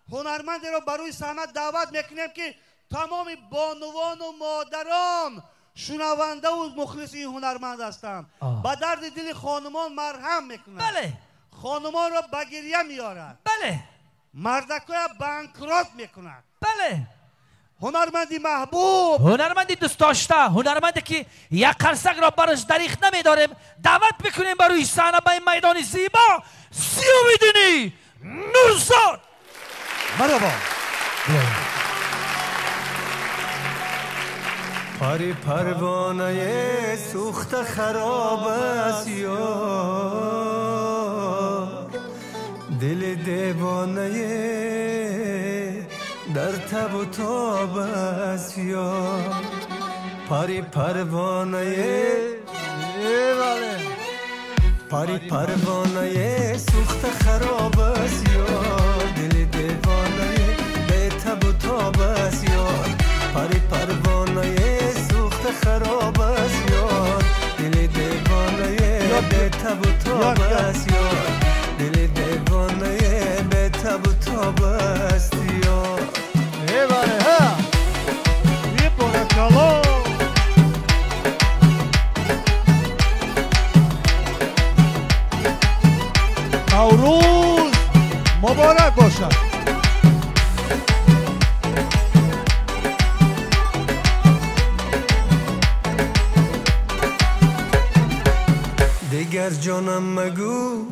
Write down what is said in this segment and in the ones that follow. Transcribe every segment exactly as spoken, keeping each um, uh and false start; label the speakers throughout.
Speaker 1: هنرمندی رو برای صحنه دعوت میکنیم که تمام بانوان و مادران شنونده و مخلص این هنرمند هستند. با درد دل خانمان مرهم میکنند.
Speaker 2: بله.
Speaker 1: خانمان رو به گریه میارند.
Speaker 2: بله.
Speaker 1: مردکای بانکرات میکنند.
Speaker 2: بله.
Speaker 1: هنرمندی محبوب،
Speaker 2: هنرمندی دوست داشته، هنرمندی که یک قرصک را برش دریغ نمیداریم، دعوت میکنیم برای صحنه به این میدان زیبا سیاویدینی نورزاد.
Speaker 1: مرحبا.
Speaker 3: پری پروانه سوخت خراب است یار، دل دیوانه در تب و تاب است یار. پری پروانه پری پروانه سوخت خراب است یار، دل دیوانه به تب و تاب است یار. پری پروانه سوخت خراب است یار، دل دیوانه به تب و تاب است یار، دل دیوانه به تب و تاب است یار.
Speaker 1: ای باره ها یه پرکالو نوروز مبارک باشد.
Speaker 3: دیگر جانم مگو،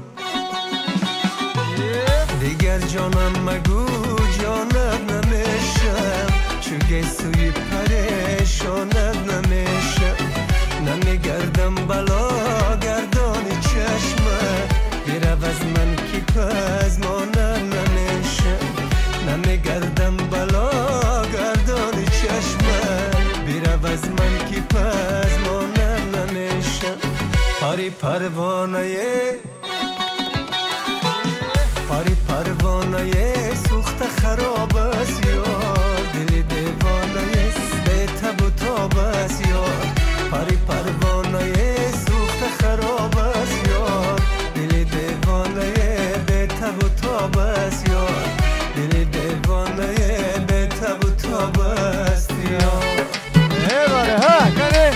Speaker 3: دیگر جانم مگو، جانت نمیشم، چو گیسوی پریشانت نمیشم. نمیگردم بلا گردانی چشمه، بیرو از من کی پزمانت نمیشم. نمیگردم بلا گردانی چشمه، بیرو از من کی پزمانت نمیشم. پری پروانه پری پروانه سوخت خراب است یار، دل دیوانه به تب و تاب است یار. پری پروانه سوخت خراب است یار، دل دیوانه به تب و تاب است یار، دل دیوانه به تب و تاب است یار.
Speaker 1: ای باره ها کنه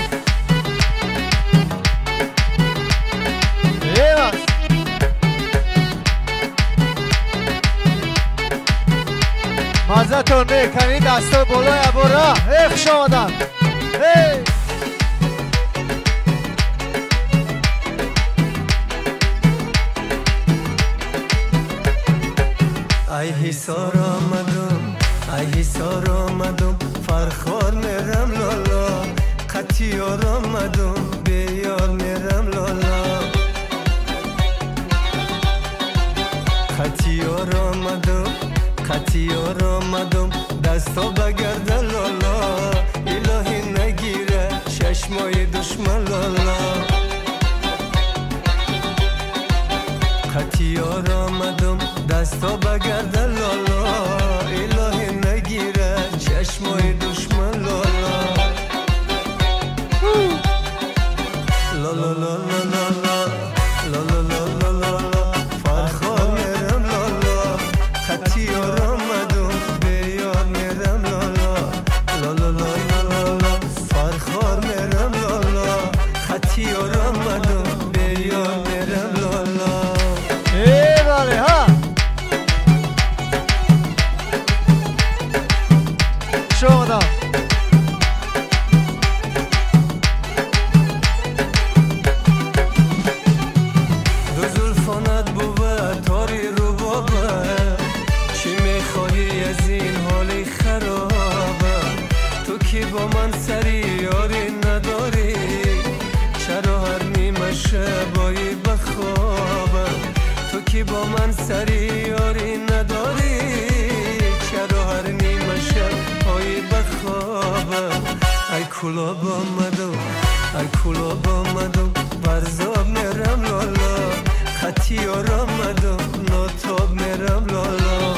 Speaker 1: مزتون میکنی دستا بالای عبورا ایخش آمدن. هی
Speaker 3: ای حسار آمدم، ای حسار آمدم، فرخار میرم لالا. قطیار آمدم، بیار میرم لالا. قطیار آمدم، قطیار آمدم، دستا بگرده لالا. الهی نگیره چشمای دشمن لالا. قطیار آمدم، دستا بگرده لالا. الهی نگیره چشمای دشمن لالا. لالا لالا لالا لالا لالا لالا، فرخار میرم لالا. قطیار آمدم، بیار میرم لالا. لالا لالا لالا، فرخار میرم لالا. قطیار آمدم، بیار میرم لالا.
Speaker 1: ای باره ها شما
Speaker 3: دو زلفانت بود تاری رو بابا، چی میخواهی از این حالی خرابه؟ تو که با من سری یاری نداری، چرا هر نیمه شبایی بخوابه؟ تو که با من سری یاری نداری، چرا هر نیمه شبایی بخوابه؟ ای کلاب آمدو، ای کلاب آمدو، برزاب میرم لالا. خطیار آمدو، ناتاب میرم لالا.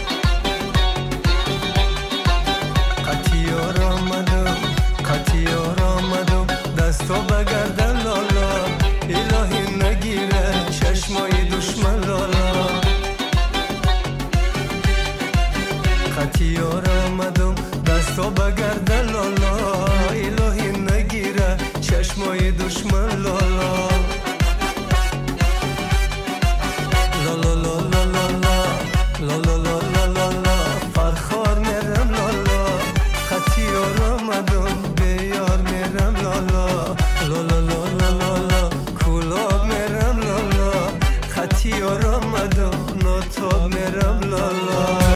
Speaker 3: قطیار آمدو، قطیار آمدو، دستا بگردن لالا. الهی نگیره چشمای دشمن لالا. خطی یار آمدم دستا بگرده لالا الهی نگیره چشمای دشمن لالا لا لا لا لا لا لا لا لا لا لا